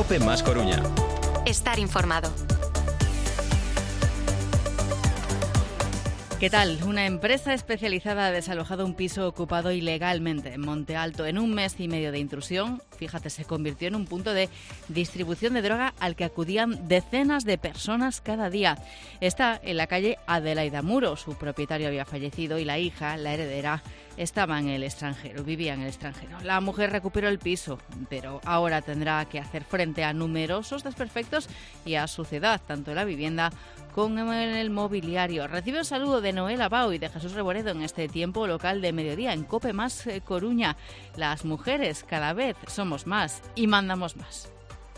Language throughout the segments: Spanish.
COPE más Coruña. Estar informado. ¿Qué tal? Una empresa especializada ha desalojado un piso ocupado ilegalmente en Monte Alto. En un mes y medio de intrusión, fíjate, se convirtió en un punto de distribución de droga al que acudían decenas de personas cada día. Está en la calle Adelaida Muro. Su propietario había fallecido y la hija, la heredera, estaba en el extranjero, vivía en el extranjero. La mujer recuperó el piso, pero ahora tendrá que hacer frente a numerosos desperfectos y a suciedad, tanto en la vivienda como en el mobiliario. Recibe un saludo de Noel Abao y de Jesús Reboredo en este tiempo local de mediodía en COPE más Coruña. Las mujeres cada vez somos más y mandamos más.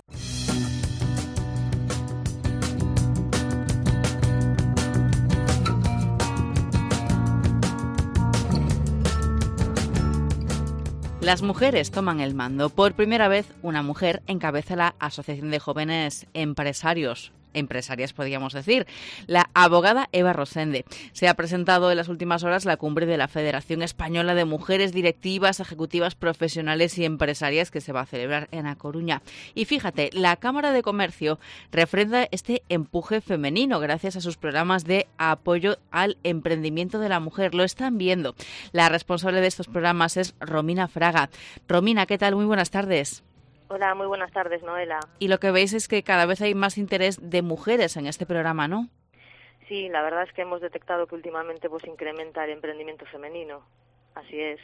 Las mujeres toman el mando. Por primera vez, una mujer encabeza la Asociación de Jóvenes Empresarias, podríamos decir, la abogada Eva Rosende. Se ha presentado en las últimas horas la cumbre de la Federación Española de Mujeres Directivas, Ejecutivas, Profesionales y Empresarias que se va a celebrar en A Coruña. Y fíjate, la Cámara de Comercio refrenda este empuje femenino gracias a sus programas de apoyo al emprendimiento de la mujer. Lo están viendo. La responsable de estos programas es Romina Fraga. Romina, ¿qué tal? Muy buenas tardes. Hola, muy buenas tardes, Noela. Y lo que veis es que cada vez hay más interés de mujeres en este programa, ¿no? Sí, la verdad es que hemos detectado que últimamente incrementa el emprendimiento femenino. Así es.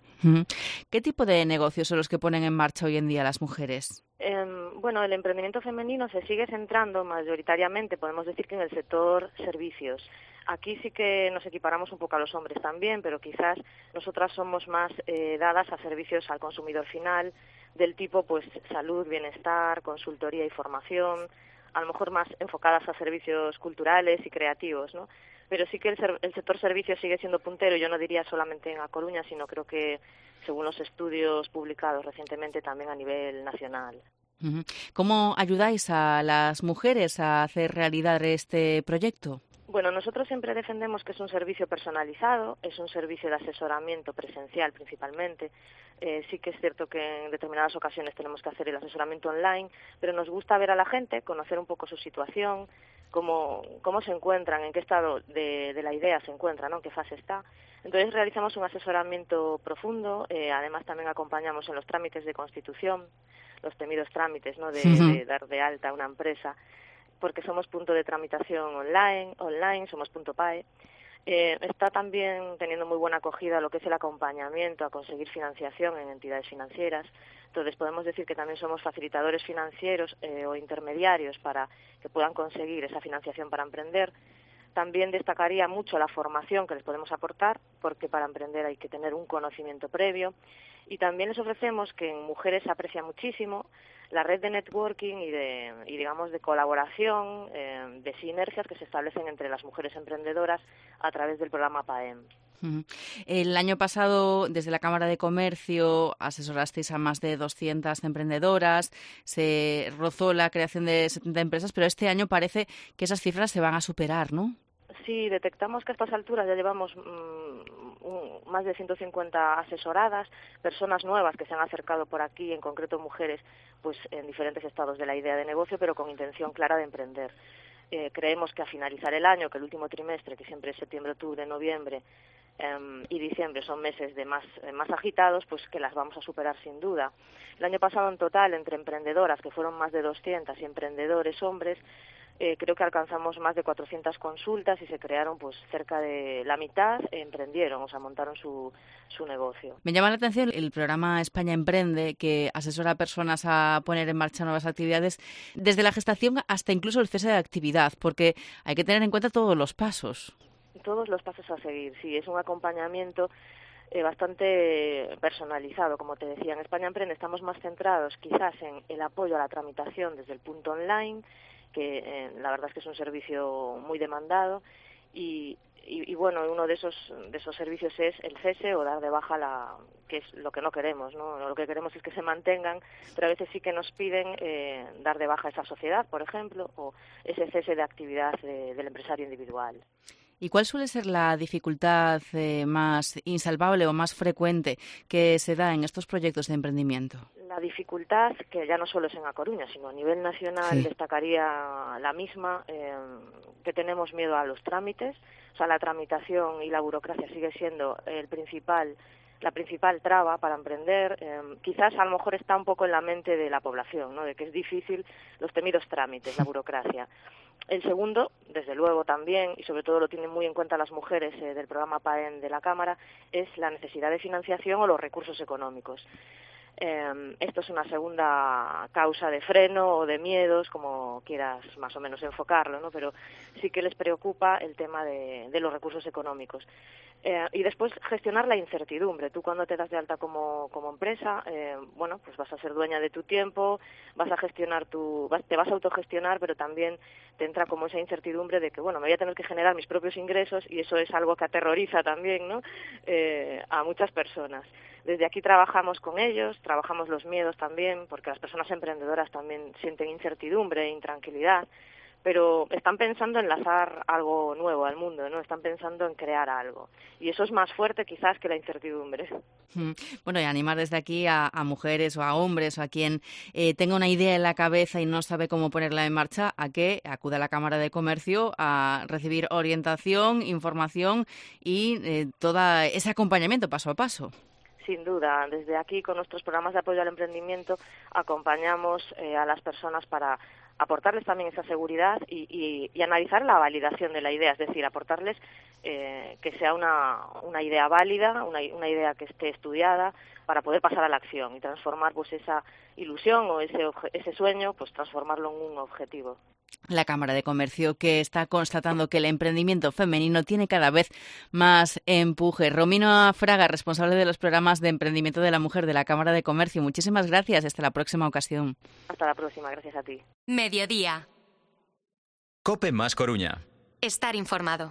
¿Qué tipo de negocios son los que ponen en marcha hoy en día las mujeres? Bueno, el emprendimiento femenino se sigue centrando mayoritariamente, podemos decir que en el sector servicios. Aquí sí que nos equiparamos un poco a los hombres también, pero quizás nosotras somos más dadas a servicios al consumidor final, del tipo salud, bienestar, consultoría y formación, a lo mejor más enfocadas a servicios culturales y creativos, ¿no? Pero sí que el sector servicios sigue siendo puntero, yo no diría solamente en A Coruña, sino creo que según los estudios publicados recientemente también a nivel nacional. ¿Cómo ayudáis a las mujeres a hacer realidad este proyecto? Bueno, nosotros siempre defendemos que es un servicio personalizado, es un servicio de asesoramiento presencial principalmente. Sí que es cierto que en determinadas ocasiones tenemos que hacer el asesoramiento online, pero nos gusta ver a la gente, conocer un poco su situación, cómo se encuentran, en qué estado de la idea se encuentran, ¿no? En qué fase está. Entonces realizamos un asesoramiento profundo, además también acompañamos en los trámites de constitución, los temidos trámites, ¿no? de dar de alta a una empresa, porque somos punto de tramitación online, somos punto PAE. Está también teniendo muy buena acogida lo que es el acompañamiento a conseguir financiación en entidades financieras. Entonces podemos decir que también somos facilitadores financieros o intermediarios para que puedan conseguir esa financiación para emprender. También destacaría mucho la formación que les podemos aportar, porque para emprender hay que tener un conocimiento previo. Y también les ofrecemos, que en mujeres se aprecia muchísimo, la red de networking y de colaboración, de sinergias que se establecen entre las mujeres emprendedoras a través del programa PAEM. El año pasado, desde la Cámara de Comercio, asesorasteis a más de 200 emprendedoras, se rozó la creación de 70 empresas, pero este año parece que esas cifras se van a superar, ¿no? Sí, detectamos que a estas alturas ya llevamos más de 150 asesoradas, personas nuevas que se han acercado por aquí, en concreto mujeres, en diferentes estados de la idea de negocio, pero con intención clara de emprender. Creemos que a finalizar el año, que el último trimestre, que siempre es septiembre, octubre, noviembre y diciembre, son meses de más agitados, que las vamos a superar sin duda. El año pasado, en total, entre emprendedoras, que fueron más de 200, y emprendedores hombres, creo que alcanzamos más de 400 consultas y se crearon cerca de la mitad emprendieron, o sea, montaron su negocio. Me llama la atención el programa España Emprende, que asesora a personas a poner en marcha nuevas actividades desde la gestación hasta incluso el cese de actividad, porque hay que tener en cuenta todos los pasos. Todos los pasos a seguir, sí, es un acompañamiento bastante personalizado, como te decía. En España Emprende estamos más centrados quizás en el apoyo a la tramitación desde el punto online, que la verdad es que es un servicio muy demandado y bueno, uno de esos servicios es el cese o dar de baja que es lo que no queremos, ¿no? Lo que queremos es que se mantengan, pero a veces sí que nos piden dar de baja esa sociedad, por ejemplo, o ese cese de actividad del empresario individual. ¿Y cuál suele ser la dificultad más insalvable o más frecuente que se da en estos proyectos de emprendimiento? La dificultad, que ya no solo es en A Coruña, sino a nivel nacional, Sí. destacaría la misma, que tenemos miedo a los trámites. O sea, la tramitación y la burocracia sigue siendo la principal traba para emprender. Quizás a lo mejor está un poco en la mente de la población, ¿no?, de que es difícil los temidos trámites, la burocracia. El segundo, desde luego también, y sobre todo lo tienen muy en cuenta las mujeres del programa PAEN de la Cámara, es la necesidad de financiación o los recursos económicos. Esto es una segunda causa de freno o de miedos, como quieras más o menos enfocarlo, ¿no? Pero sí que les preocupa el tema de los recursos económicos. Y después gestionar la incertidumbre. Tú cuando te das de alta como empresa, bueno, pues vas a ser dueña de tu tiempo, vas a gestionar te vas a autogestionar, pero también te entra como esa incertidumbre de que, bueno, me voy a tener que generar mis propios ingresos, y eso es algo que aterroriza también, ¿no?, a muchas personas. Desde aquí trabajamos con ellos, trabajamos los miedos también, porque las personas emprendedoras también sienten incertidumbre e intranquilidad, pero están pensando en lanzar algo nuevo al mundo, ¿no? Están pensando en crear algo. Y eso es más fuerte quizás que la incertidumbre. Bueno, y animar desde aquí a mujeres o a hombres o a quien tenga una idea en la cabeza y no sabe cómo ponerla en marcha, a que acuda a la Cámara de Comercio a recibir orientación, información y todo ese acompañamiento paso a paso. Sin duda, desde aquí con nuestros programas de apoyo al emprendimiento acompañamos a las personas para aportarles también esa seguridad y analizar la validación de la idea, es decir, aportarles que sea una idea válida, una idea que esté estudiada para poder pasar a la acción y transformar pues esa ilusión o ese sueño, pues transformarlo en un objetivo. La Cámara de Comercio, que está constatando que el emprendimiento femenino tiene cada vez más empuje. Romina Fraga, responsable de los programas de emprendimiento de la mujer de la Cámara de Comercio. Muchísimas gracias. Hasta la próxima ocasión. Hasta la próxima. Gracias a ti. Mediodía. COPE más Coruña. Estar informado.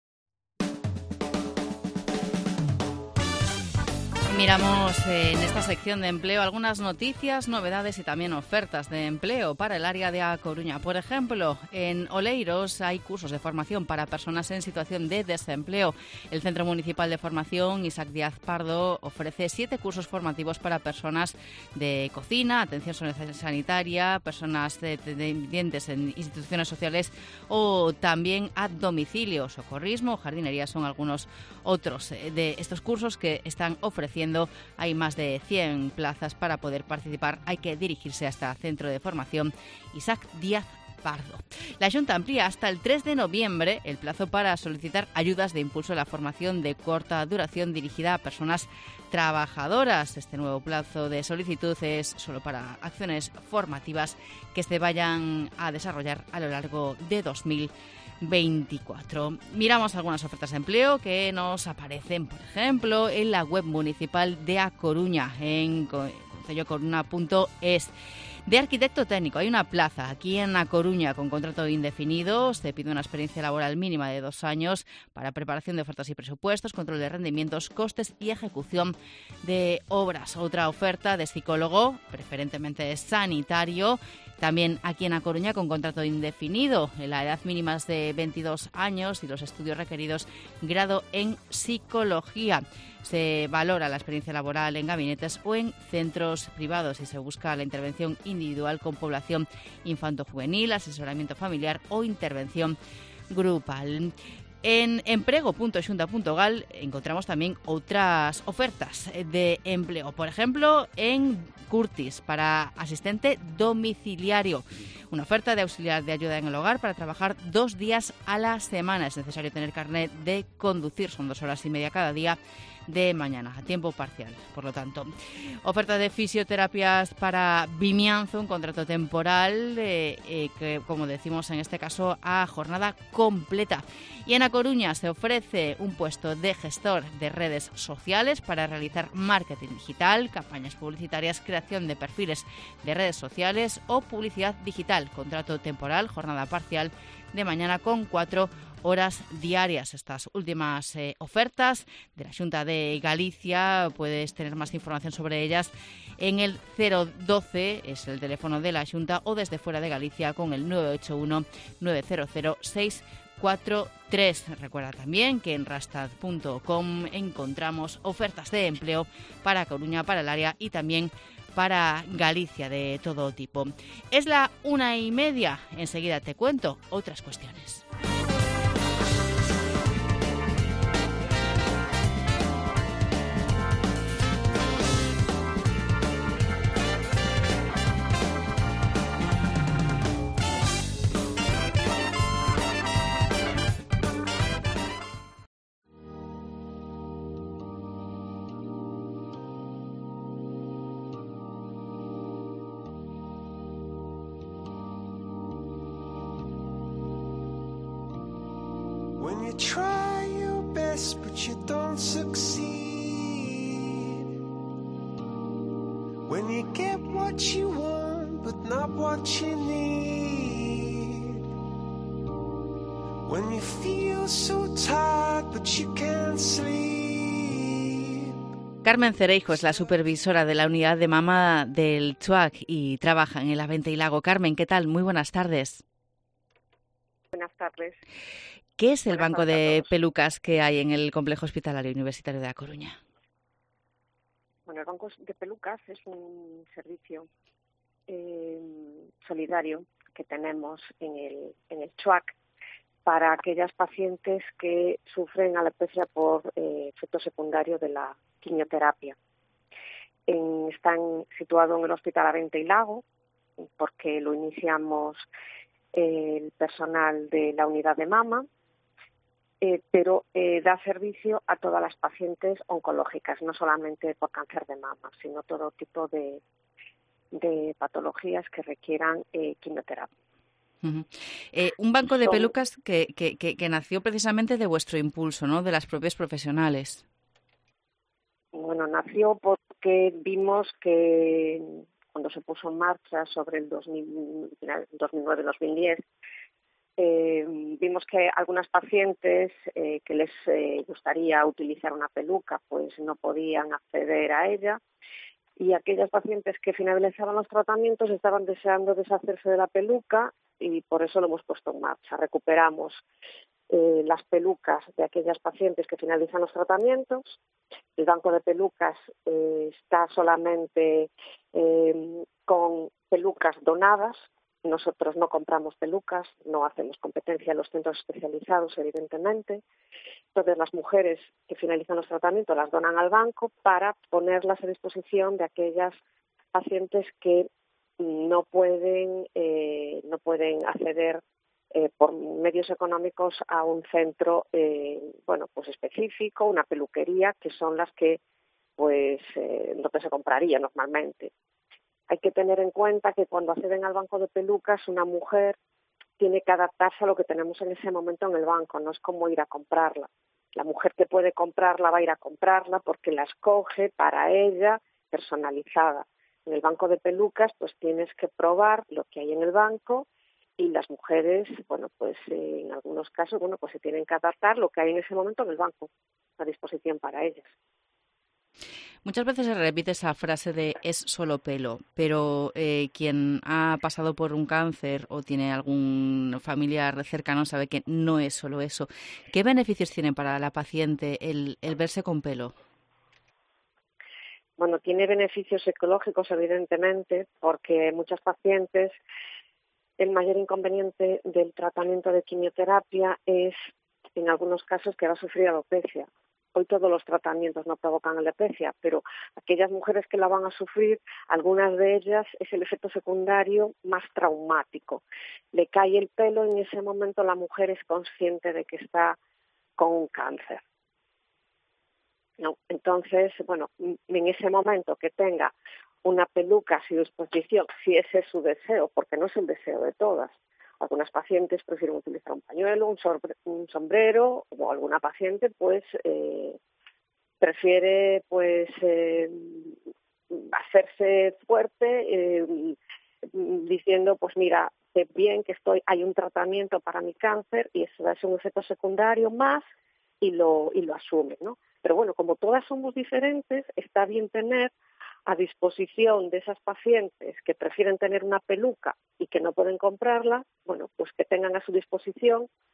Miramos en esta sección de empleo algunas noticias, novedades y también ofertas de empleo para el área de A Coruña. Por ejemplo, en Oleiros hay cursos de formación para personas en situación de desempleo. El Centro Municipal de Formación Isaac Díaz Pardo ofrece 7 cursos formativos para personas de cocina, atención sanitaria, personas dependientes en instituciones sociales o también a domicilio. Socorrismo, jardinería son algunos otros de estos cursos que están ofreciendo. Hay más de 100 plazas para poder participar. Hay que dirigirse hasta el Centro de Formación Isaac Díaz Pardo. La Xunta amplía hasta el 3 de noviembre el plazo para solicitar ayudas de impulso a la formación de corta duración dirigida a personas trabajadoras. Este nuevo plazo de solicitud es solo para acciones formativas que se vayan a desarrollar a lo largo de 2024. Miramos algunas ofertas de empleo que nos aparecen, por ejemplo, en la web municipal de A Coruña, en concellocoruna.es. De arquitecto técnico hay una plaza aquí en A Coruña con contrato indefinido. Se pide una experiencia laboral mínima de 2 años para preparación de ofertas y presupuestos, control de rendimientos, costes y ejecución de obras. Otra oferta de psicólogo, preferentemente sanitario, también aquí en A Coruña con contrato indefinido. La edad mínima es de 22 años y los estudios requeridos grado en psicología. Se valora la experiencia laboral en gabinetes o en centros privados y se busca la intervención individual con población infanto-juvenil, asesoramiento familiar o intervención grupal. En emprego.xunta.gal encontramos también otras ofertas de empleo. Por ejemplo, en Curtis para asistente domiciliario. Una oferta de auxiliar de ayuda en el hogar para trabajar 2 días a la semana. Es necesario tener carnet de conducir. Son 2 horas y media cada día de mañana, a tiempo parcial, por lo tanto. Oferta de fisioterapias para Vimianzo, un contrato temporal que, como decimos en este caso, a jornada completa. Y en A Coruña se ofrece un puesto de gestor de redes sociales para realizar marketing digital, campañas publicitarias, creación de perfiles de redes sociales o publicidad digital. Contrato temporal, jornada parcial de mañana con 4 horas diarias. Estas últimas ofertas de la Xunta de Galicia, puedes tener más información sobre ellas en el 012, es el teléfono de la Xunta, o desde fuera de Galicia con el 981 900 640. 643. Recuerda también que en rastad.com encontramos ofertas de empleo para Coruña, para el área y también para Galicia de todo tipo. Es la 1:30. Enseguida te cuento otras cuestiones. When you try your best but you don't succeed. When you get what you want but not what you need. When you feel so tired but you can't sleep. Carmen Cereijo es la supervisora de la unidad de mama del CHUAC y trabaja en el Avente y Lago. Carmen, ¿qué tal? Muy buenas tardes. Buenas tardes. ¿Qué es el Buenas banco tardes a de todos. pelucas que hay en el Complejo Hospitalario Universitario de A Coruña? Bueno, el Banco de Pelucas es un servicio solidario que tenemos en el CHUAC para aquellas pacientes que sufren alopecia por efecto secundario de la quimioterapia. Están situados en el Hospital Avente y Lago, porque lo iniciamos el personal de la unidad de mama, pero da servicio a todas las pacientes oncológicas, no solamente por cáncer de mama, sino todo tipo de patologías que requieran quimioterapia. Uh-huh. Un banco de pelucas que nació precisamente de vuestro impulso, ¿no? De las propias profesionales. Bueno, nació porque vimos que cuando se puso en marcha sobre el 2009-2010, vimos que algunas pacientes que les gustaría utilizar una peluca pues no podían acceder a ella, y aquellas pacientes que finalizaban los tratamientos estaban deseando deshacerse de la peluca, y por eso lo hemos puesto en marcha. Recuperamos las pelucas de aquellas pacientes que finalizan los tratamientos. El banco de pelucas está solamente con pelucas donadas. Nosotros no compramos pelucas, no hacemos competencia en los centros especializados, evidentemente. Entonces, las mujeres que finalizan los tratamientos las donan al banco para ponerlas a disposición de aquellas pacientes que no pueden acceder por medios económicos a un centro pues específico, una peluquería, que son las que lo que se compraría normalmente. Hay que tener en cuenta que cuando acceden al banco de pelucas, una mujer tiene que adaptarse a lo que tenemos en ese momento en el banco, no es como ir a comprarla. La mujer que puede comprarla va a ir a comprarla porque la escoge para ella personalizada. En el banco de pelucas pues tienes que probar lo que hay en el banco, y las mujeres, en algunos casos, se tienen que adaptar lo que hay en ese momento en el banco a disposición para ellas. Muchas veces se repite esa frase de es solo pelo, pero quien ha pasado por un cáncer o tiene algún familiar cercano sabe que no es solo eso. ¿Qué beneficios tiene para la paciente el verse con pelo? Bueno, tiene beneficios ecológicos, evidentemente, porque muchas pacientes, el mayor inconveniente del tratamiento de quimioterapia es, en algunos casos, que va a sufrir alopecia. Hoy todos los tratamientos no provocan alopecia, pero aquellas mujeres que la van a sufrir, algunas de ellas es el efecto secundario más traumático. Le cae el pelo, en ese momento la mujer es consciente de que está con un cáncer. ¿No? Entonces, en ese momento que tenga una peluca a su disposición, si ese es su deseo, porque no es el deseo de todas. Algunas pacientes prefieren utilizar un pañuelo, un sombrero, o alguna paciente prefiere hacerse fuerte diciendo mira, sé bien que hay un tratamiento para mi cáncer y eso es un efecto secundario más, y lo asume, ¿no? Pero bueno, como todas somos diferentes, está bien tener a disposición de esas pacientes que prefieren tener una peluca y que no pueden comprarla, que tengan a su disposición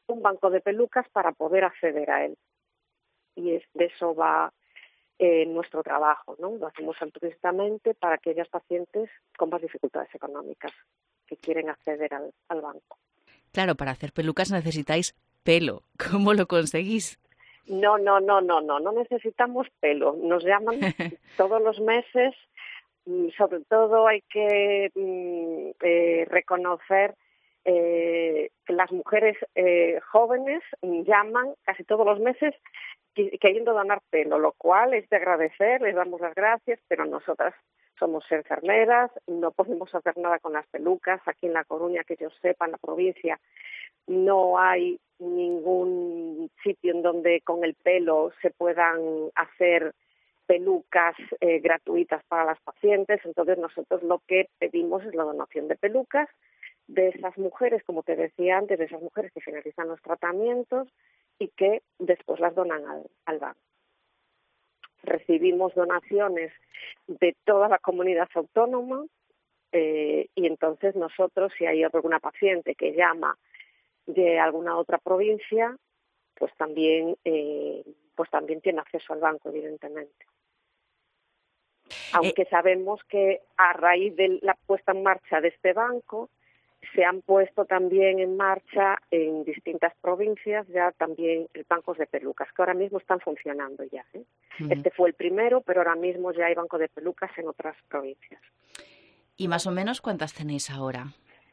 un banco de pelucas para poder acceder a él. Y de eso va nuestro trabajo, ¿no? Lo hacemos altruistamente para aquellas pacientes con más dificultades económicas que quieren acceder al banco. Claro, para hacer pelucas necesitáis pelo. ¿Cómo lo conseguís? No necesitamos pelo. Nos llaman todos los meses. Sobre todo hay que reconocer que las mujeres jóvenes llaman casi todos los meses queriendo donar pelo, lo cual es de agradecer, les damos las gracias, pero nosotras somos enfermeras, no podemos hacer nada con las pelucas. Aquí en La Coruña, que yo sepa, en la provincia, no hay ningún sitio en donde con el pelo se puedan hacer pelucas gratuitas para las pacientes. Entonces nosotros lo que pedimos es la donación de pelucas de esas mujeres, como te decía antes, de esas mujeres que finalizan los tratamientos y que después las donan al banco. Recibimos donaciones de toda la comunidad autónoma y entonces nosotros, si hay alguna paciente que llama de alguna otra provincia, pues también tiene acceso al banco, evidentemente. Aunque sabemos que a raíz de la puesta en marcha de este banco, se han puesto también en marcha en distintas provincias ya también bancos de pelucas, que ahora mismo están funcionando ya. Este fue el primero, pero ahora mismo ya hay banco de pelucas en otras provincias. ¿Y más o menos cuántas tenéis ahora?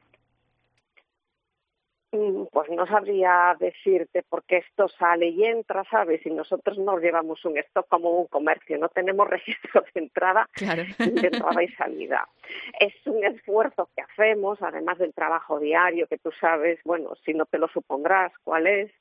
Pues no sabría decirte, porque esto sale y entra, ¿sabes? Y nosotros no llevamos un stock como un comercio, no tenemos registro de entrada, claro. de entrada y salida. Es un esfuerzo que hacemos, además del trabajo diario, que tú sabes, bueno, si no te lo supondrás, cuál es.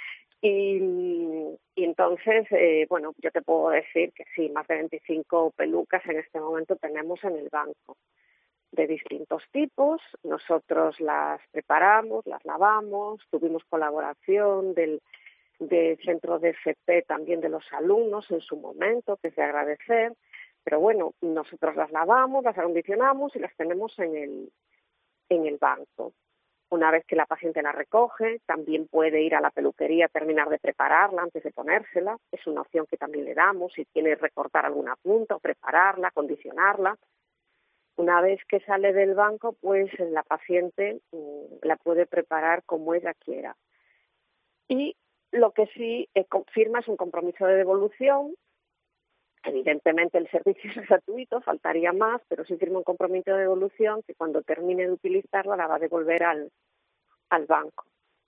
Y entonces, bueno, yo te puedo decir que sí, más de 25 pelucas en este momento tenemos en el banco, de distintos tipos. Nosotros las preparamos, las lavamos, tuvimos colaboración del centro de FP, también de los alumnos en su momento, que es de agradecer, pero bueno, nosotros las lavamos, las acondicionamos y las tenemos en el banco. Una vez que la paciente la recoge, también puede ir a la peluquería a terminar de prepararla antes de ponérsela. Es una opción que también le damos, si quiere recortar alguna punta o prepararla, acondicionarla. Una vez que sale del banco, pues la paciente la puede preparar como ella quiera. Y lo que sí confirma es un compromiso de devolución. Evidentemente el servicio es gratuito, faltaría más, pero sí firma un compromiso de devolución que cuando termine de utilizarla la va a devolver al banco.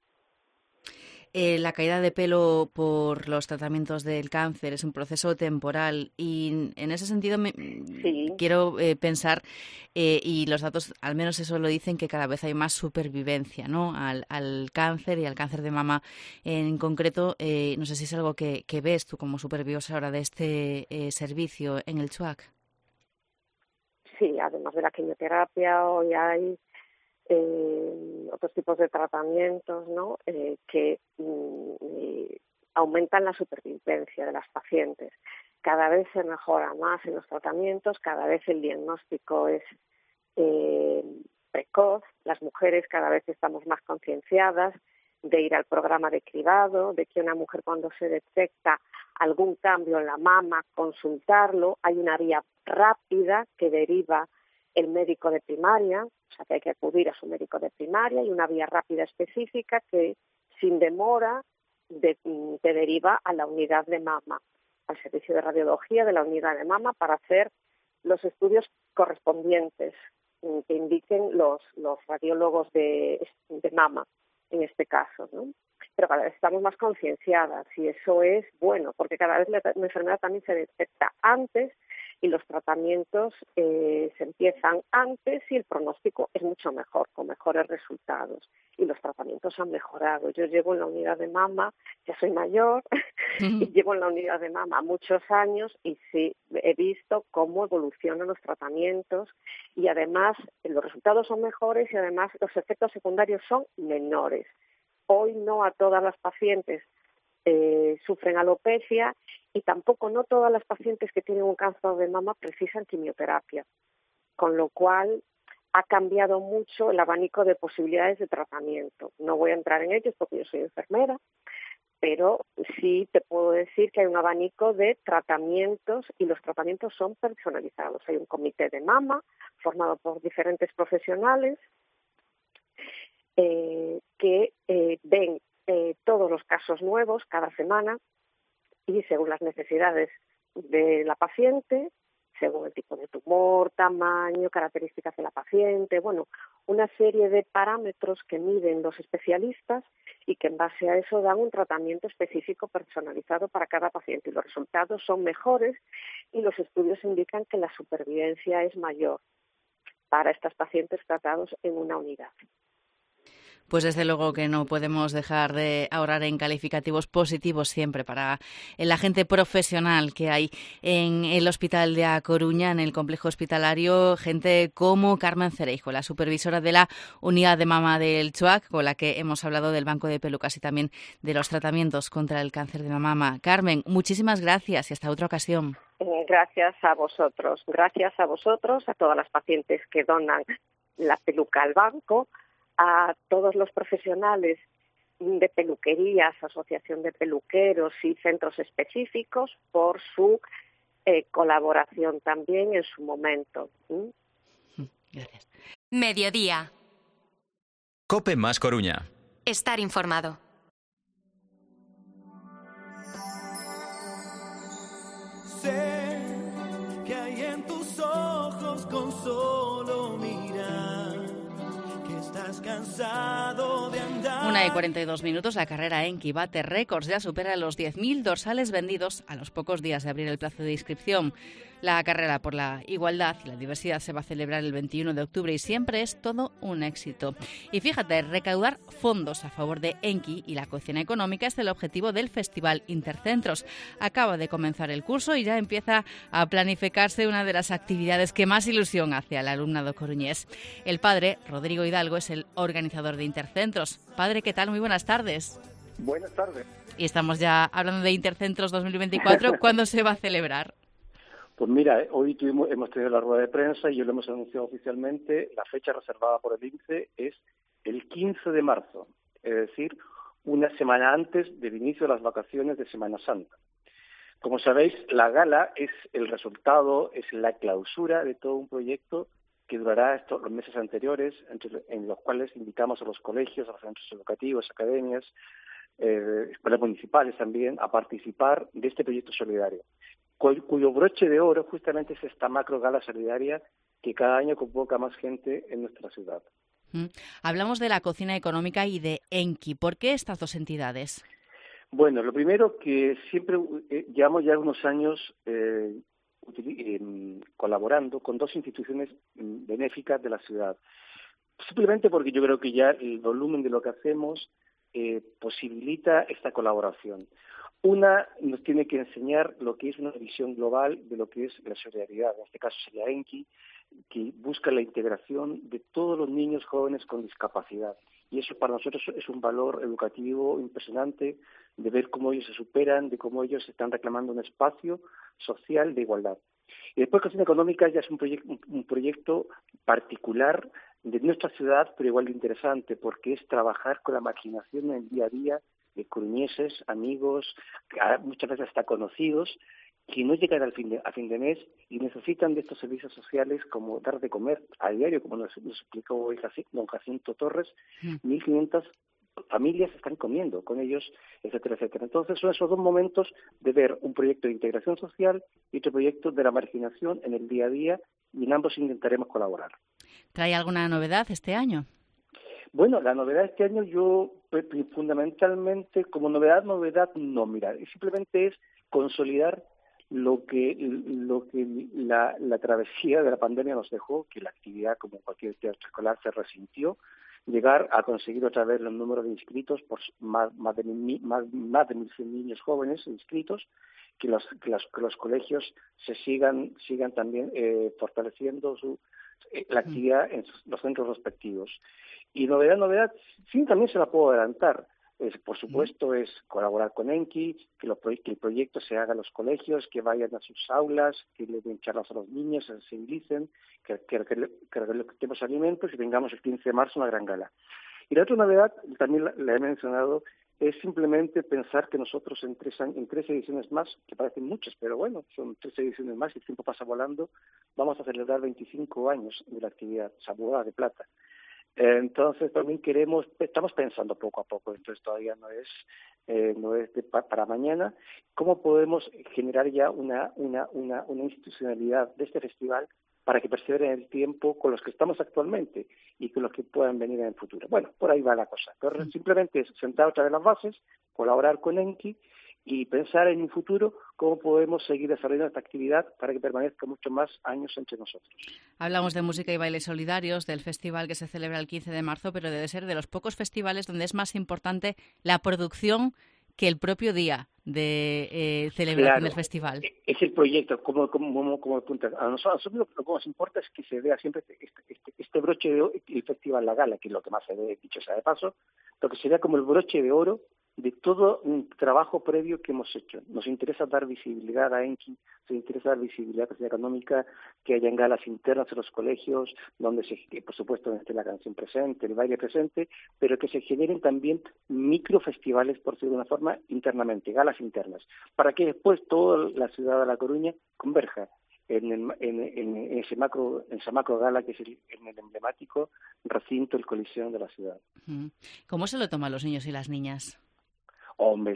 La caída de pelo por los tratamientos del cáncer es un proceso temporal y en ese sentido sí. Quiero pensar, y los datos al menos eso lo dicen, que cada vez hay más supervivencia, ¿no? al cáncer y al cáncer de mama en concreto. No sé si es algo que ves tú como supervisora de este servicio en el CHUAC. Sí, además de la quimioterapia, hoy hay otros tipos de tratamientos, ¿no? Que aumentan la supervivencia de las pacientes. Cada vez se mejora más en los tratamientos, cada vez el diagnóstico es precoz. Las mujeres cada vez estamos más concienciadas de ir al programa de cribado, de que una mujer cuando se detecta algún cambio en la mama, consultarlo. Hay una vía rápida que deriva el médico de primaria, o sea que hay que acudir a su médico de primaria, y una vía rápida específica que sin demora te deriva a la unidad de mama, al servicio de radiología de la unidad de mama para hacer los estudios correspondientes que indiquen los radiólogos de mama en este caso, ¿no? Pero cada vez estamos más concienciadas y eso es bueno, porque cada vez la enfermedad también se detecta antes y los tratamientos se empiezan antes y el pronóstico es mucho mejor, con mejores resultados. Y los tratamientos han mejorado. Yo llevo en la unidad de mama, ya soy mayor, y llevo en la unidad de mama muchos años y sí he visto cómo evolucionan los tratamientos y además los resultados son mejores y además los efectos secundarios son menores. Hoy no a todas las pacientes sufren alopecia y tampoco no todas las pacientes que tienen un cáncer de mama precisan quimioterapia, con lo cual ha cambiado mucho el abanico de posibilidades de tratamiento. No voy a entrar en ellos porque yo soy enfermera, pero sí te puedo decir que hay un abanico de tratamientos y los tratamientos son personalizados. Hay un comité de mama formado por diferentes profesionales que ven todos los casos nuevos cada semana y según las necesidades de la paciente, según el tipo de tumor, tamaño, características de la paciente, bueno, una serie de parámetros que miden los especialistas y que en base a eso dan un tratamiento específico personalizado para cada paciente. Y los resultados son mejores y los estudios indican que la supervivencia es mayor para estas pacientes tratados en una unidad. Pues desde luego que no podemos dejar de ahorrar en calificativos positivos siempre para la gente profesional que hay en el Hospital de A Coruña, en el complejo hospitalario, gente como Carmen Cereijo, la supervisora de la unidad de mama del CHOAC, con la que hemos hablado del banco de pelucas y también de los tratamientos contra el cáncer de la mama. Carmen, muchísimas gracias y hasta otra ocasión. Gracias a vosotros, a todas las pacientes que donan la peluca al banco, a todos los profesionales de peluquerías, asociación de peluqueros y centros específicos por su colaboración también en su momento. Gracias. Mediodía. COPE más Coruña. Estar informado. Sé que hay en tus ojos con solo mirar que estás cansado de andar. 1:42, la carrera Enki bate récords, ya supera los 10.000 dorsales vendidos a los pocos días de abrir el plazo de inscripción. La carrera por la igualdad y la diversidad se va a celebrar el 21 de octubre y siempre es todo un éxito. Y fíjate, recaudar fondos a favor de Enki y la cocina económica es el objetivo del Festival Intercentros. Acaba de comenzar el curso y ya empieza a planificarse una de las actividades que más ilusión hace al alumnado coruñés. El padre, Rodrigo Hidalgo, es el organizador de Intercentros. Padre, ¿qué tal? Muy buenas tardes. Buenas tardes. Y estamos ya hablando de Intercentros 2024. ¿Cuándo se va a celebrar? Pues mira, hoy hemos tenido la rueda de prensa y ya lo hemos anunciado oficialmente. La fecha reservada por el INCE es el 15 de marzo, es decir, una semana antes del inicio de las vacaciones de Semana Santa. Como sabéis, la gala es el resultado, es la clausura de todo un proyecto que durará los meses anteriores, en los cuales invitamos a los colegios, a los centros educativos, academias, escuelas municipales también, a participar de este proyecto solidario, cuyo broche de oro justamente es esta macro gala solidaria que cada año convoca más gente en nuestra ciudad. Hablamos de la cocina económica y de Enki. ¿Por qué estas dos entidades? Bueno, lo primero que siempre llevamos ya unos años colaborando con dos instituciones benéficas de la ciudad. Simplemente porque yo creo que ya el volumen de lo que hacemos posibilita esta colaboración. Una nos tiene que enseñar lo que es una visión global de lo que es la solidaridad, en este caso sería Enki, que busca la integración de todos los niños jóvenes con discapacidad. Y eso para nosotros es un valor educativo impresionante, de ver cómo ellos se superan, de cómo ellos están reclamando un espacio social de igualdad. Y después Cocina Económica ya es un proyecto particular de nuestra ciudad, pero igual de interesante, porque es trabajar con la marginación en el día a día de coruñeses, amigos, muchas veces hasta conocidos, que no llegan a fin de mes y necesitan de estos servicios sociales como dar de comer a diario, como nos explicó hoy don Jacinto Torres, 1.500 familias están comiendo con ellos, etcétera, etcétera. Entonces son esos dos momentos de ver un proyecto de integración social y otro proyecto de la marginación en el día a día, y en ambos intentaremos colaborar. ¿Trae alguna novedad este año? Bueno, la novedad este año yo fundamentalmente, como novedad no, mira, simplemente es consolidar lo que la travesía de la pandemia nos dejó, que la actividad, como cualquier teatro escolar, se resintió, llegar a conseguir otra vez los números de inscritos, por más de 1.100 niños jóvenes inscritos, que los colegios se sigan también fortaleciendo la actividad en los centros respectivos. Y novedad, sí, también se la puedo adelantar. por supuesto, es colaborar con ENQI, que el proyecto se haga en los colegios, que vayan a sus aulas, que le den charlas a los niños, se sensibilicen, que recolectemos alimentos y tengamos el 15 de marzo una gran gala. Y la otra novedad, también la he mencionado, es simplemente pensar que nosotros en tres ediciones más, que parecen muchas, pero bueno, son 3 ediciones más y el tiempo pasa volando, vamos a celebrar 25 años de la actividad, esa boda de plata. Entonces también estamos pensando poco a poco, entonces todavía no es para mañana, cómo podemos generar ya una institucionalidad de este festival para que perseveren el tiempo con los que estamos actualmente y con los que puedan venir en el futuro. Bueno, por ahí va la cosa. Pero simplemente es sentar otra vez las bases, colaborar con ENQI y pensar en un futuro cómo podemos seguir desarrollando esta actividad para que permanezca mucho más años entre nosotros. Hablamos de música y bailes solidarios, del festival que se celebra el 15 de marzo, pero debe ser de los pocos festivales donde es más importante la producción que el propio día de celebración del festival. Es el proyecto, como apuntas. A nosotros lo que nos importa es que se vea siempre este broche de oro, el festival, la gala, que es lo que más se ve, dicho sea de paso, lo que se vea como el broche de oro de todo un trabajo previo que hemos hecho. Nos interesa dar visibilidad a ENQI, nos interesa dar visibilidad económica, que hayan galas internas en los colegios, donde por supuesto esté la canción presente, el baile presente, pero que se generen también microfestivales, por decirlo de una forma, internamente, galas internas, para que después toda la ciudad de La Coruña converja en esa macro gala que es el emblemático recinto, el Coliseo de la ciudad. ¿Cómo se lo toman los niños y las niñas? Hombre,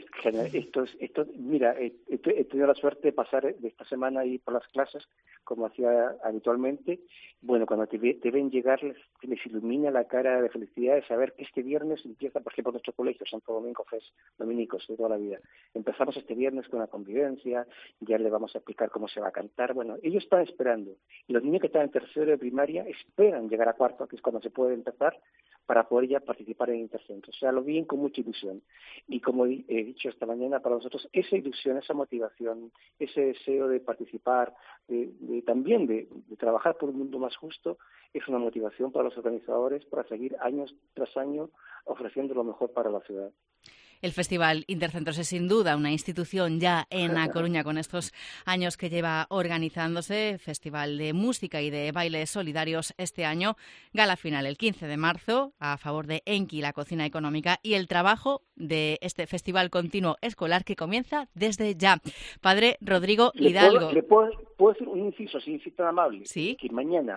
mira, he tenido la suerte de pasar de esta semana ahí por las clases, como hacía habitualmente. Bueno, cuando te ven llegar, les ilumina la cara de felicidad de saber que este viernes empieza, por ejemplo, nuestro colegio, Santo Domingo Fest, dominicos de toda la vida. Empezamos este viernes con una convivencia, ya le vamos a explicar cómo se va a cantar. Bueno, ellos están esperando. Y los niños que están en tercero de primaria esperan llegar a cuarto, que es cuando se puede empezar, para poder ya participar en Intercentros. O sea, lo viven con mucha ilusión. Y como he dicho esta mañana, para nosotros esa ilusión, esa motivación, ese deseo de participar, también de trabajar por un mundo más justo, es una motivación para los organizadores para seguir año tras año ofreciendo lo mejor para la ciudad. El Festival Intercentros es sin duda una institución ya en La Coruña con estos años que lleva organizándose. Festival de música y de bailes solidarios este año. Gala final el 15 de marzo a favor de ENQI, la cocina económica, y el trabajo de este festival continuo escolar que comienza desde ya. Padre Rodrigo Hidalgo. ¿Le puedo hacer un inciso, si es tan amable? Sí. Que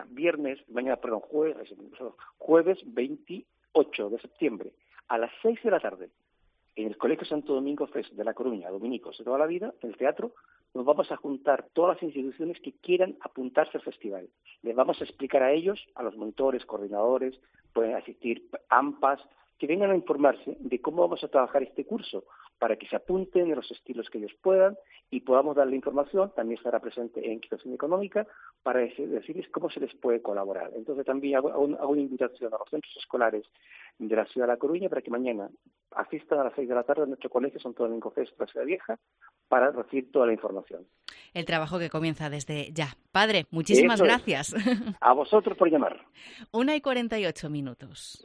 jueves 28 de septiembre a las 6 de la tarde, en el Colegio Santo Domingo Fest de La Coruña, dominicos de toda la vida, en el teatro, nos vamos a juntar todas las instituciones que quieran apuntarse al festival. Les vamos a explicar a ellos, a los monitores, coordinadores, pueden asistir AMPAs, que vengan a informarse de cómo vamos a trabajar este curso, para que se apunten en los estilos que ellos puedan y podamos darle información. También estará presente en Equitación Económica para decirles cómo se les puede colaborar. Entonces también hago una invitación a los centros escolares de la ciudad de La Coruña para que mañana asistan a las 6 de la tarde a nuestro colegio Santo Domingo Fest de la Ciudad Vieja para recibir toda la información. El trabajo que comienza desde ya. Padre, muchísimas gracias. A vosotros por llamar. 1:48.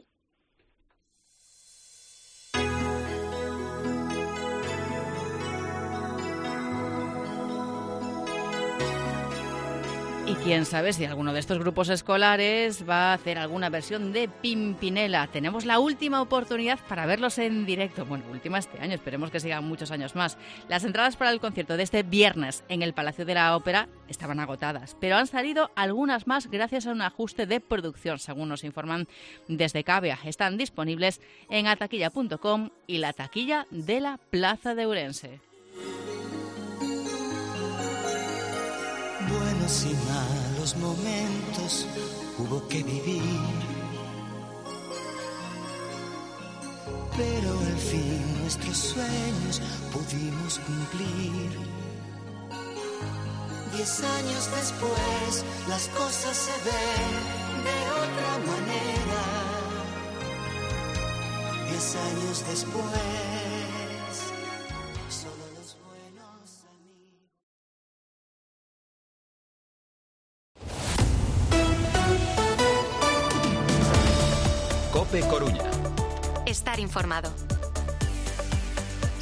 Y quién sabe si alguno de estos grupos escolares va a hacer alguna versión de Pimpinela. Tenemos la última oportunidad para verlos en directo. Bueno, última este año, esperemos que sigan muchos años más. Las entradas para el concierto de este viernes en el Palacio de la Ópera estaban agotadas, pero han salido algunas más gracias a un ajuste de producción, según nos informan desde Cavea. Están disponibles en ataquilla.com y la taquilla de la Plaza de Ourense. Buenos y malos momentos hubo que vivir, pero al fin nuestros sueños pudimos cumplir. 10 años después las cosas se ven de otra manera. 10 años después COPE Coruña. Estar informado.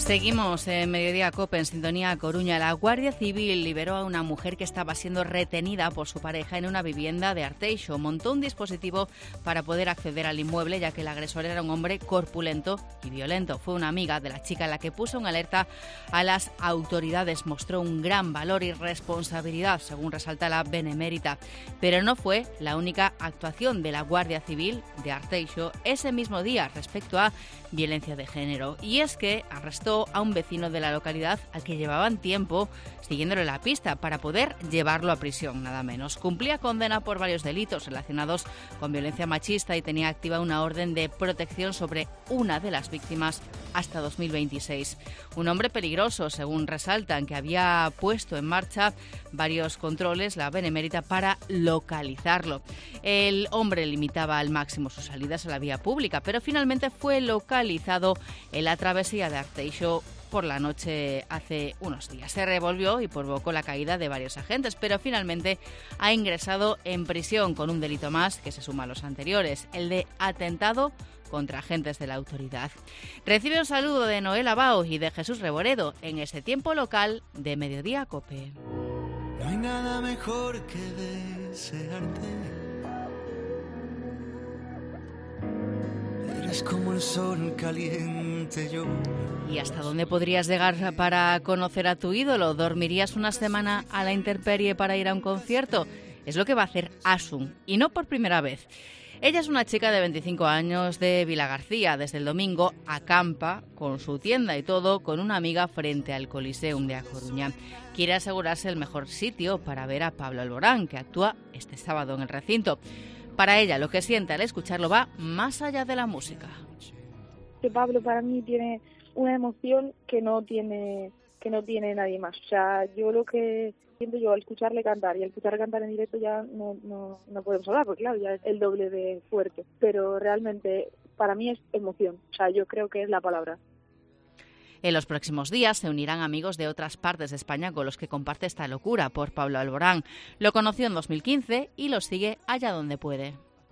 Seguimos en Mediodía Cope, en sintonía Coruña. La Guardia Civil liberó a una mujer que estaba siendo retenida por su pareja en una vivienda de Arteixo. Montó un dispositivo para poder acceder al inmueble, ya que el agresor era un hombre corpulento y violento. Fue una amiga de la chica la que puso en alerta a las autoridades. Mostró un gran valor y responsabilidad, según resalta la Benemérita. Pero no fue la única actuación de la Guardia Civil de Arteixo ese mismo día respecto a violencia de género. Y es que arrestó a un vecino de la localidad al que llevaban tiempo siguiéndole la pista para poder llevarlo a prisión, nada menos. Cumplía condena por varios delitos relacionados con violencia machista y tenía activa una orden de protección sobre una de las víctimas hasta 2026. Un hombre peligroso, según resaltan, que había puesto en marcha varios controles la Benemérita para localizarlo. El hombre limitaba al máximo sus salidas a la vía pública, pero finalmente fue localizado en la travesía de Arteixo por la noche hace unos días. Se revolvió y provocó la caída de varios agentes, pero finalmente ha ingresado en prisión con un delito más que se suma a los anteriores, el de atentado contra agentes de la autoridad. Recibe un saludo de Noel Abao y de Jesús Reboredo en este tiempo local de Mediodía Cope. No hay nada mejor que desearte. Eres como el sol caliente yo. ¿Y hasta dónde podrías llegar para conocer a tu ídolo? ¿Dormirías una semana a la intemperie para ir a un concierto? Es lo que va a hacer Asun, y no por primera vez. Ella es una chica de 25 años de Vilagarcía. Desde el domingo acampa con su tienda y todo con una amiga frente al Coliseum de A Coruña. Quiere asegurarse el mejor sitio para ver a Pablo Alborán, que actúa este sábado en el recinto. Para ella, lo que siente al escucharlo va más allá de la música. Pablo para mí tiene una emoción que no tiene nadie más. O sea, yo lo que siento yo al escucharle cantar y al escucharle cantar en directo ya no podemos hablar, porque claro, ya es el doble de fuerte. Pero realmente para mí es emoción. O sea, yo creo que es la palabra. En los próximos días se unirán amigos de otras partes de España con los que comparte esta locura por Pablo Alborán. Lo conoció en 2015 y lo sigue allá donde puede.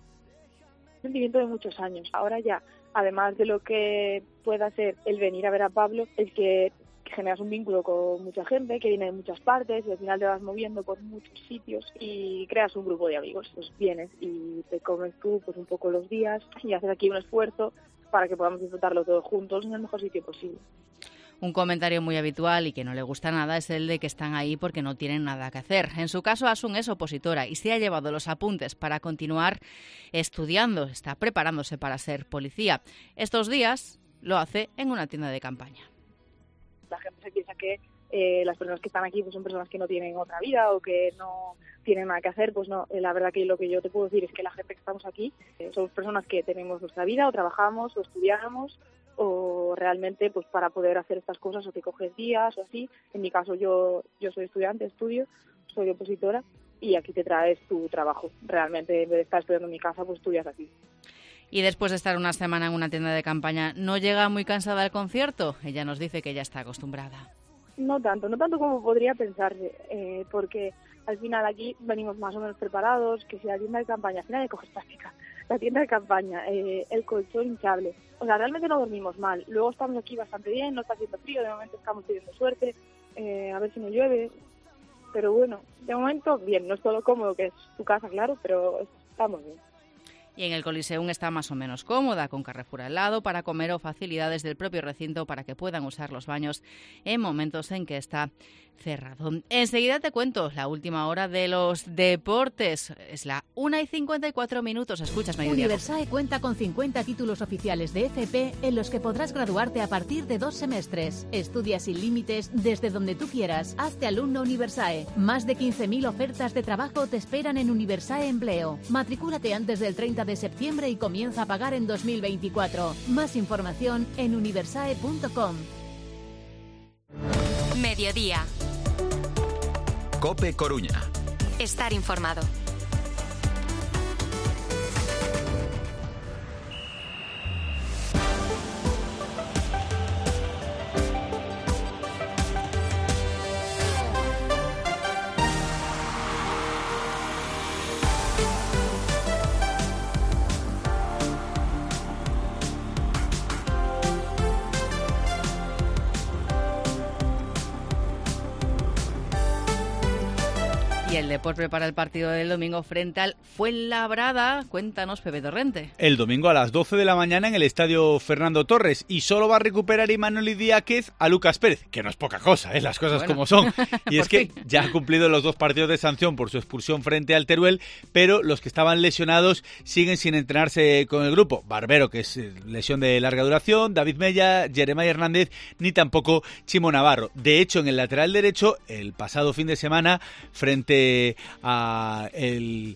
Un sentimiento de muchos años. Ahora ya, además de lo que pueda ser el venir a ver a Pablo, el que generas un vínculo con mucha gente que viene de muchas partes y al final te vas moviendo por muchos sitios y creas un grupo de amigos. Pues vienes y te comes tú pues un poco los días y haces aquí un esfuerzo para que podamos disfrutarlo todos juntos en el mejor sitio posible. Un comentario muy habitual y que no le gusta nada es el de que están ahí porque no tienen nada que hacer. En su caso, Asun es opositora y se ha llevado los apuntes para continuar estudiando. Está preparándose para ser policía. Estos días lo hace en una tienda de campaña. La gente se piensa que las personas que están aquí pues son personas que no tienen otra vida o que no tienen nada que hacer. Pues no, la verdad que lo que yo te puedo decir es que la gente que estamos aquí somos personas que tenemos nuestra vida, o trabajamos, o estudiamos, o realmente pues para poder hacer estas cosas o te coges días o así. En mi caso yo soy estudiante, estudio, soy opositora y aquí te traes tu trabajo. Realmente en vez de estar estudiando en mi casa pues estudias aquí. Y después de estar una semana en una tienda de campaña, ¿no llega muy cansada al concierto? Ella nos dice que ya está acostumbrada. No tanto como podría pensarse, porque al final aquí venimos más o menos preparados, que si la tienda de campaña, al final coges práctica, la tienda de campaña, el colchón hinchable, o sea, realmente no dormimos mal. Luego estamos aquí bastante bien, no está haciendo frío, de momento estamos teniendo suerte, a ver si no llueve, pero bueno, de momento bien, no es todo lo cómodo que es tu casa, claro, pero estamos bien. Y en el Coliseum está más o menos cómoda, con Carrefour al lado para comer o facilidades del propio recinto para que puedan usar los baños en momentos en que está cerrado. Enseguida te cuento la última hora de los deportes. Es la 1:54. Escuchas Mediodía. Universae cuenta con 50 títulos oficiales de FP en los que podrás graduarte a partir de 2 semestres. Estudia sin límites desde donde tú quieras. Hazte alumno Universae. Más de 15.000 ofertas de trabajo te esperan en Universae Empleo. Matricúlate antes del 30 de septiembre y comienza a pagar en 2024. Más información en universae.com. Mediodía. Cope Coruña. Estar informado. Y el Depor prepara el partido del domingo frente al Fuenlabrada. Cuéntanos, Pepe Torrente. El domingo a las 12 de la mañana en el estadio Fernando Torres. Y solo va a recuperar Imanol Idiáquez a Lucas Pérez, que no es poca cosa, las cosas como son. Y es que ya ha cumplido los 2 partidos de sanción por su expulsión frente al Teruel, pero los que estaban lesionados siguen sin entrenarse con el grupo. Barbero, que es lesión de larga duración, David Mella, Jeremai Hernández, ni tampoco Chimo Navarro. De hecho, en el lateral derecho, el pasado fin de semana, frente a el...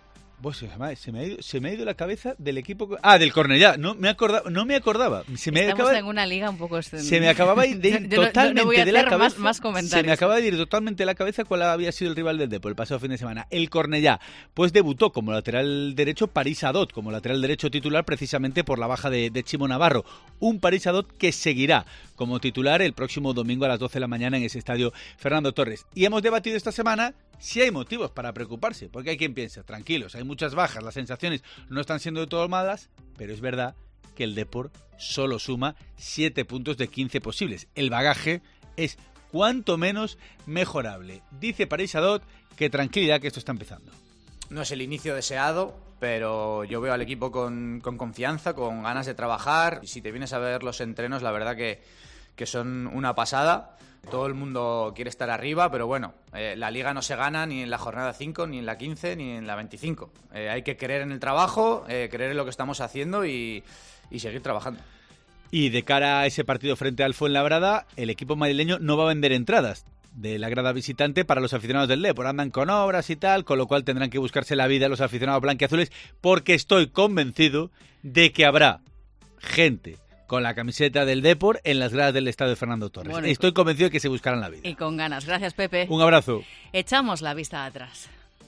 Se me ha ido la cabeza del equipo... del Cornellá. No me acordaba. Estamos en una liga un poco... Se me acababa de ir totalmente de la cabeza. Más comentarios. Se me acaba de ir totalmente de la cabeza cuál había sido el rival del Depor el pasado fin de semana. El Cornellá. Pues debutó como lateral derecho París Adot, como lateral derecho titular precisamente por la baja de Chimo Navarro. Un París Adot que seguirá como titular el próximo domingo a las 12 de la mañana en ese estadio Fernando Torres. Y hemos debatido esta semana si hay motivos para preocuparse, porque hay quien piensa, tranquilos, hay muchas bajas, las sensaciones no están siendo de todo malas, pero es verdad que el Depor solo suma 7 puntos de 15 posibles. El bagaje es cuanto menos mejorable. Dice París Adot que tranquilidad, que esto está empezando. No es el inicio deseado, pero yo veo al equipo con confianza, con ganas de trabajar. Y si te vienes a ver los entrenos, la verdad que son una pasada. Todo el mundo quiere estar arriba, pero bueno, la Liga no se gana ni en la jornada 5, ni en la 15, ni en la 25. Hay que creer en el trabajo, creer en lo que estamos haciendo y seguir trabajando. Y de cara a ese partido frente al Fuenlabrada, el equipo madrileño no va a vender entradas de la grada visitante para los aficionados del Depor. Andan con obras y tal, con lo cual tendrán que buscarse la vida los aficionados blanquiazules, porque estoy convencido de que habrá gente con la camiseta del Depor en las gradas del estadio de Fernando Torres. Bueno, estoy convencido de que se buscarán la vida. Y con ganas. Gracias, Pepe. Un abrazo. Echamos la vista atrás.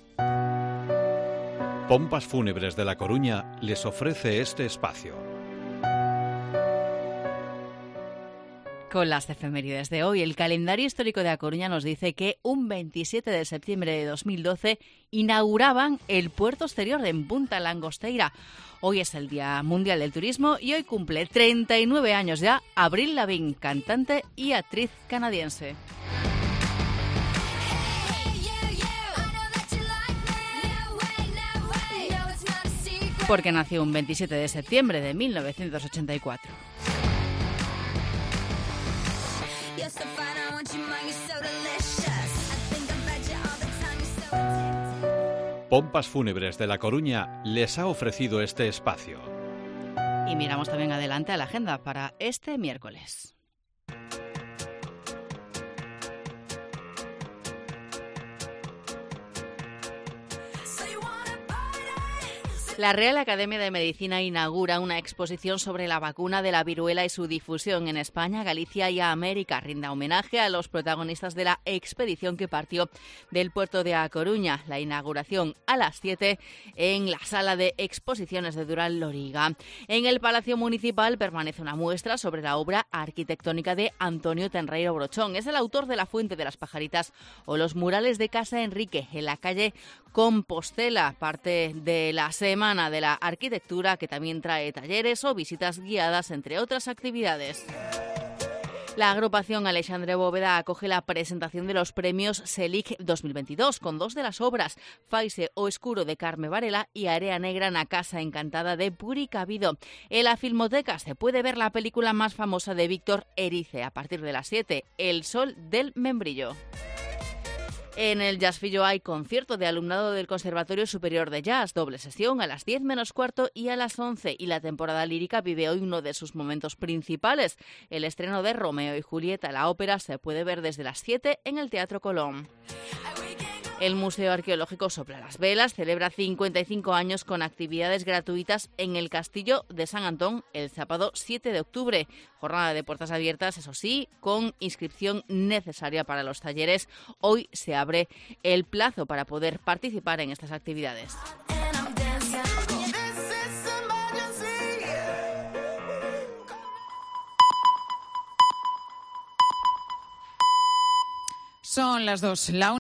Pompas Fúnebres de La Coruña les ofrece este espacio. Con las efemérides de hoy, el calendario histórico de A Coruña nos dice que un 27 de septiembre de 2012 inauguraban el puerto exterior de Punta Langosteira. Hoy es el Día Mundial del Turismo y hoy cumple 39 años ya Avril Lavigne, cantante y actriz canadiense. Porque nació un 27 de septiembre de 1984. Pompas Fúnebres de La Coruña les ha ofrecido este espacio. Y miramos también adelante a la agenda para este miércoles. La Real Academia de Medicina inaugura una exposición sobre la vacuna de la viruela y su difusión en España, Galicia y América. Rinda homenaje a los protagonistas de la expedición que partió del puerto de A Coruña. La inauguración a las 7 en la sala de exposiciones de Durán Loriga. En el Palacio Municipal permanece una muestra sobre la obra arquitectónica de Antonio Tenreiro Brochón. Es el autor de La Fuente de las Pajaritas o los murales de Casa Enrique en la calle Compostela, parte de la Semana de la Arquitectura, que también trae talleres o visitas guiadas, entre otras actividades. La agrupación Alexandre Bóveda acoge la presentación de los premios Selic 2022 con 2 de las obras, Faise o Escuro de Carme Varela y Area Negra na Casa Encantada de Puri Cabido. En la Filmoteca se puede ver la película más famosa de Víctor Erice a partir de las 7, El Sol del Membrillo. En el Jazzfillo hay concierto de alumnado del Conservatorio Superior de Jazz, doble sesión a las 10 menos cuarto y a las 11. Y la temporada lírica vive hoy uno de sus momentos principales. El estreno de Romeo y Julieta, la ópera, se puede ver desde las 7 en el Teatro Colón. El Museo Arqueológico Sopla las Velas celebra 55 años con actividades gratuitas en el Castillo de San Antón el sábado 7 de octubre. Jornada de puertas abiertas, eso sí, con inscripción necesaria para los talleres. Hoy se abre el plazo para poder participar en estas actividades. Son las 2.